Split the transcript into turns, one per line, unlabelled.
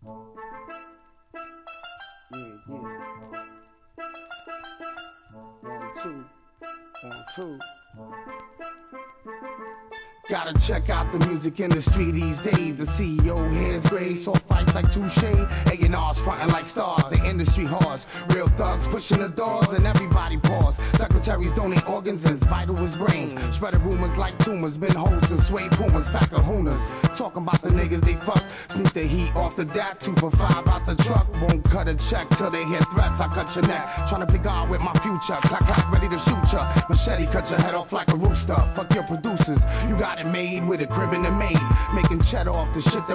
One, two. One, two. Gotta check out the music industry these days. The CEO here's gray, so fights like Touche. A&R's frontin' like stars, the industry horse. Real thugs pushing the doors and everybody pause. Secretaries donate organs as vital as brains. Spreading rumors like tumors, been hoes and sway pumas, fat kahunas. Talking about the niggas they fuck. Sneak the heat off the dat, 2 for 5 out the truck. Won't cut a check till they hear threats, I cut your neck. Tryna pick out with my future, clack clack ready to shoot ya. Machete cut your head off like a rooster. Fuck your producers, you got it made with a crib in the maid. Making cheddar off the shit that